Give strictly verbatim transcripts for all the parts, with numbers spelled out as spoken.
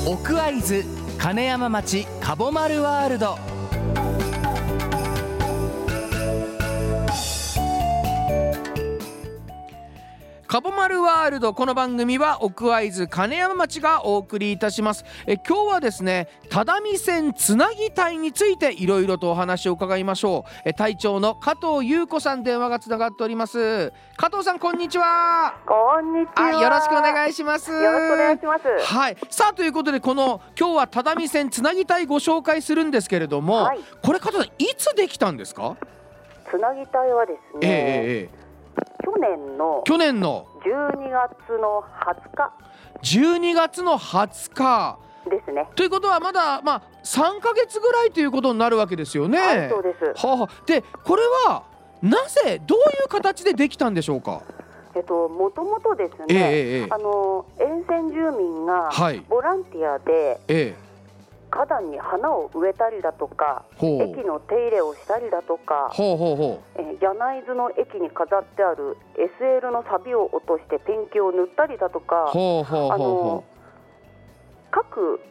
奥会津金山町かぼまるワールド。かぼまるワールド、この番組は奥会津金山町がお送りいたします。え今日はですね、只見線つなぎ隊についていろいろとお話を伺いましょう。え隊長の加藤優子さん、電話がつながっております。加藤さん、こんにちは。 こんにちは。 あ、よろしくお願いします。 よろしくお願いします。 はい、さあということで、この今日は只見線つなぎ隊ご紹介するんですけれども、はい、これ加藤さん、いつできたんですか？ つなぎ隊はですね、えーえー去年の去年のじゅうにがつのはつかじゅうにがつのはつかですね。 ということはまだ、まあ、さんかげつぐらいということになるわけですよね。 はい、そうです。 はあ、でこれはなぜどういう形でできたんでしょうか？ えっと、もともとですね、 えー、 あの沿線住民がボランティアで、 えー花壇に花を植えたりだとか、駅の手入れをしたりだとか、 ほうほうほう、 えー、柳津の駅に飾ってある エスエル の錆を落としてペンキを塗ったりだとか、 ほうほうほうほう、あの各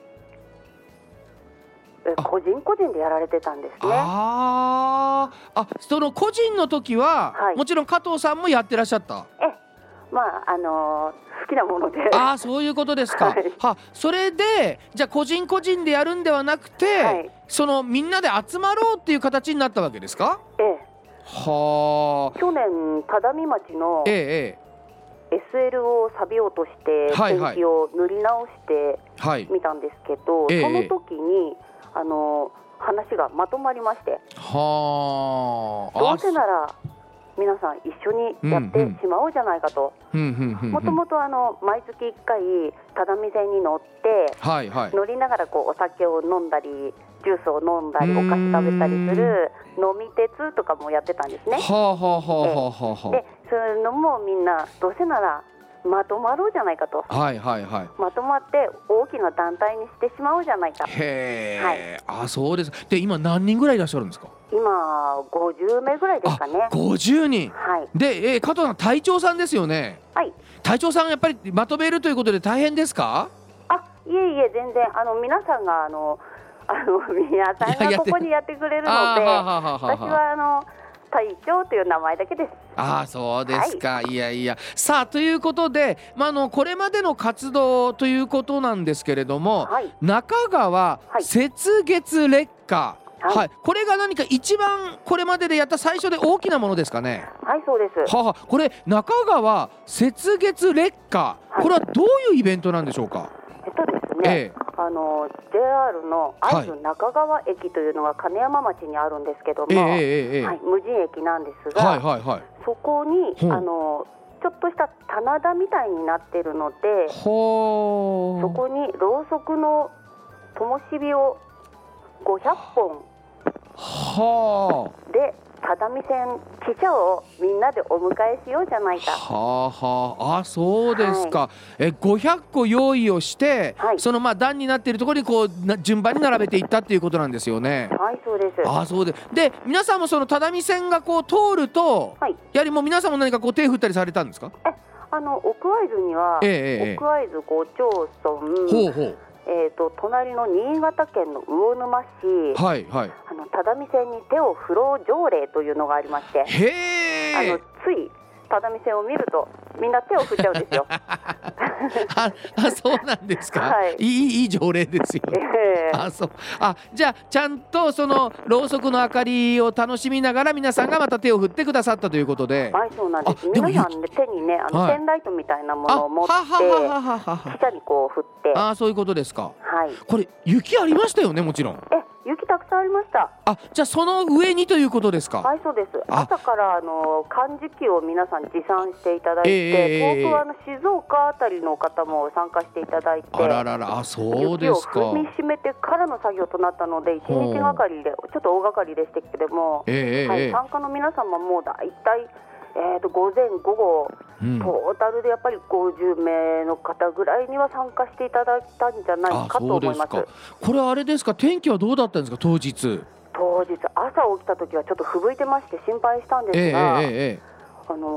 え個人個人でやられてたんですね。 ああ、その個人の時は、はい、もちろん加藤さんもやってらっしゃった。 えまああのー好きなもので。 ああ、そういうことですか。はい、はそれでじゃあ個人個人でやるんではなくて、はい、そのみんなで集まろうっていう形になったわけですか？ ええ。 はあ。 去年只見町の、 えええ、エスエル を錆を落としてペンキを塗り直してみたんですけど、はいはい、その時に、あの話がまとまりまして、 はあ、 どうせなら皆さん一緒にやってしまおうじゃないかと。もともと毎月いっかい只見線に乗って、はいはい、乗りながらこうお酒を飲んだりジュースを飲んだりお菓子食べたりする飲み鉄とかもやってたんですね。はあはあはあはあ、でそういうのもみんなどうせならまとまろうじゃないかと、はいはいはい、まとまって大きな団体にしてしまおうじゃないか。 へー、はい、あ、そうです。で今何人ぐらいいらっしゃるんですか？ 今ごじゅうめいぐらいですかね。 ごじゅうにん、はい、で、えー、加藤さん隊長さんですよね。はい。隊長さんやっぱりまとめるということで大変ですか？ あ、いえいえ、全然あの皆さんがあのあの皆さんがここにやってくれるので、私はあの隊長という名前だけです。 ああ、そうですか。はい、いやいや、さあということで、まあ、あのこれまでの活動ということなんですけれども、はい、中川、はい、雪月烈火、はいはい、これが何か一番これまででやった最初で大きなものですかね？ はい、そうです。 はは、これ中川雪月烈火、はい、これはどういうイベントなんでしょうか？ えっとですね、ええ、あの ジェイアール の会津中川駅というのが金山町にあるんですけども、はい、はい、無人駅なんですが、はいはいはい、そこにあのちょっとした棚田みたいになっているので、ほそこにろうそくの灯火をごひゃっぽんはで只見線汽車をみんなでお迎えしようじゃないか。 はあはあ、あ、そうですか。はい、えごひゃっこ用意をして、はい、そのまあ段になっているところにこう順番に並べていったっていうことなんですよね。 はい、そうです。 あ、そうで、で皆さんもその只見線がこう通ると、はい、やはりもう皆さんも何かこう手振ったりされたんですか？ えあの奥会津には、ええ、奥会津ご町村、ほうほう、えー、と隣の新潟県の魚沼市、はいはい、あの只見線に手を振ろう条例というのがありまして、へあのつい只見線を見るとみんな手を振っちゃうんですよ。 ああ、そうなんですか。はい、いいいい条例ですよ。えー、あそうあじゃあちゃんとそのろうそくの明かりを楽しみながら皆さんがまた手を振ってくださったということで。 はい、そうなんです。皆さん、ね、手にねあの、はい、ペンライトみたいなものを持って汽車にこう振って。 あ、そういうことですか。 はい、 これ雪ありましたよね、もちろん。 え雪たくさんありました。 あ、じゃあその上にということですか？ はい、そうです。朝からあの漢字機を皆さん持参していただいて、えー、遠くはあの静岡あたりの方も参加していただいて、 あららら、あ、そうですか。 雪を踏みしめてからの作業となったのでいちにちがかりでちょっと大掛かりでしたけども、えーはい、参加の皆様もだいたいえー、と午前午後、うん、トータルでやっぱりごじゅうめいの方ぐらいには参加していただいたんじゃないかと思います。 あ、そうですか。これあれですか、天気はどうだったんですか？当日当日朝起きた時はちょっと吹雪いてまして心配したんですが、えーえーえー、あの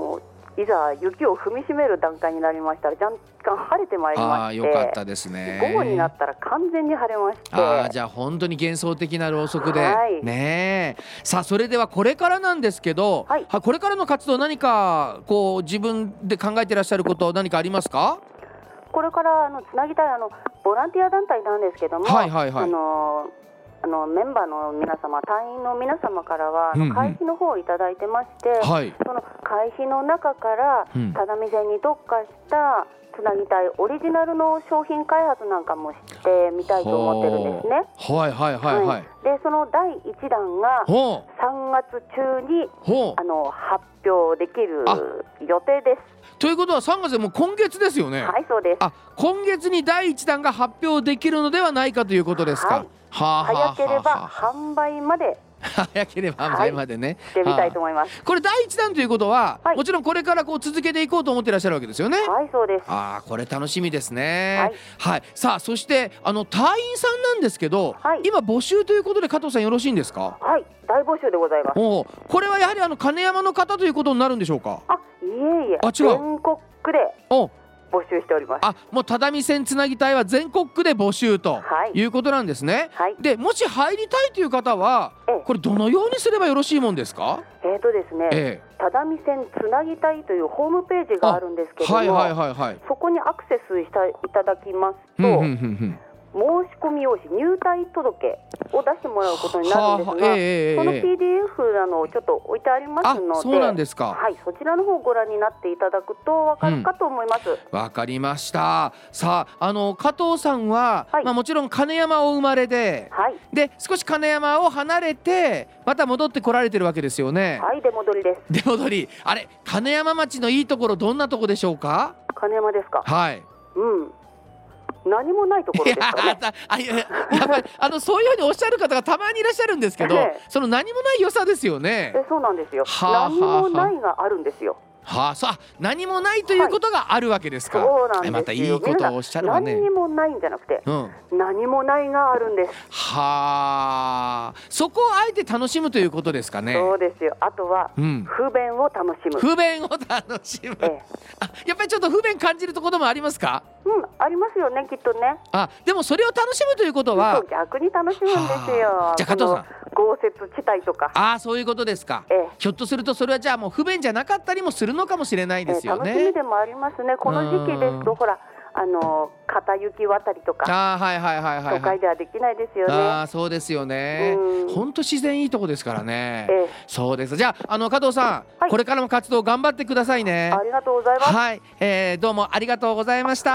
いざ雪を踏みしめる段階になりましたら若干晴れてまいりまして、 あ、よかったですね。 午後になったら完全に晴れまして、 あ、じゃあ本当に幻想的なろうそくで、 はい、 ねえ。さあそれではこれからなんですけど、はい、これからの活動何かこう自分で考えていらっしゃること何かありますか？ これからあのつなぎたいあのボランティア団体なんですけども、はいはいはい、あのあのメンバーの皆様、隊員の皆様からは、うんうん、会費の方をいただいてまして、はい、その会費の中から只見線に特化したつなぎたいオリジナルの商品開発なんかもしてみたいと思ってるんですね。 はいはいはいはい、はい、 でそのだいいちだんがさんがつ中にあの発表できる予定です。 ということはさんがつでもう今月ですよね。 はい、そうです。 あ、今月にだいいちだんが発表できるのではないかということですか。はい、はあはあはあ、 早ければ販売まで早ければ販売までね、はい、 してみたいと思います。 これだいいちだんということは、はい、もちろんこれからこう続けていこうと思っていらっしゃるわけですよね。 はい、そうです。 あ、これ楽しみですね。はい、はい、さあそしてあの隊員さんなんですけど、はい、今募集ということで加藤さんよろしいんですか？ はい、大募集でございます。 お、これはやはりあの金山の方ということになるんでしょうか？ あ、いえいえ、 あ、違う、 全国区でお募集しております。 あ、もう只見線つなぎ隊は全国区で募集ということなんですね。はい、でもし入りたいという方は、ええ、これどのようにすればよろしいもんですか？ えーとですね、ええ、只見線つなぎ隊というホームページがあるんですけども、はいはいはいはい、そこにアクセスしたいただきますと、うんうんうんうん、申し込み用紙、入隊届を出してもらうことになるんですが、えー、その ピーディーエフ なのをちょっと置いてありますので、 そうなんですか。 はい、そちらの方をご覧になっていただくと分かるかと思います。 わ、うん、かりました。さあ、あの加藤さんは、はい、まあ、もちろん金山お生まれで、はい、で少し金山を離れてまた戻ってこられてるわけですよね。 はい、出戻りです。出戻り。あれ、金山町のいいところどんなとこでしょうか？ 金山ですか？ はい、 うん、何もないところですかね。 あ、いや、やっぱりあのそういうふうにおっしゃる方がたまにいらっしゃるんですけど、ええ、その何もない良さですよね。 え、そうなんですよ。はあ、何もないがあるんですよ。 はあ、そう、何もないということがあるわけですか。はい、 そうなんですよ。 またいいことをおっしゃるわね。 何もないんじゃなくて、うん、何もないがあるんです。 はあ、そこをあえて楽しむということですかね。 そうですよ。あとは、うん、不便を楽しむ。 不便を楽しむ、ええ、あ、やっぱりちょっと不便感じるところもありますか？ うん、ありますよね、きっとね。 あ、でもそれを楽しむということは逆に楽しむんですよ。 じゃあ加藤さん、 豪雪地帯とか。 ああ、そういうことですか。ええ、ひょっとするとそれはじゃあもう不便じゃなかったりもするのかもしれないですよね。 えー、楽しみでもありますね。この時期ですとほら、あの片雪渡りとか、 あ、はいはいはいはい、 都会ではできないですよね。 あ、そうですよね。本当自然いいとこですからね。ええ、そうです。じゃあ、あの加藤さん、はい、これからも活動頑張ってくださいね。 ありがとうございます。 はい、えー、どうもありがとうございました。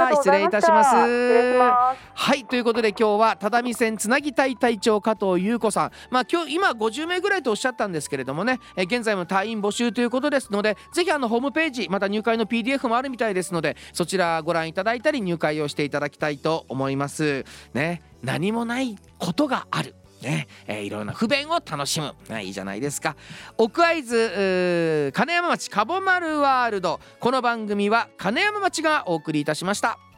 失礼いたします。失礼します。はい、ということで今日は只見線つなぎ隊隊長加藤優子さん、まあ今日今ごじゅうめいぐらいとおっしゃったんですけれどもね、えー、現在も隊員募集ということですので、ぜひあのホームページ、また入会の ピーディーエフ もあるみたいですので、そちらご覧いただいたり入会をしていただきたいと思いますね。何もないことがあるね、えー、いろんな不便を楽しむ、ね、いいじゃないですか。奥会津金山町かぼまるワールド、この番組は金山町がお送りいたしました。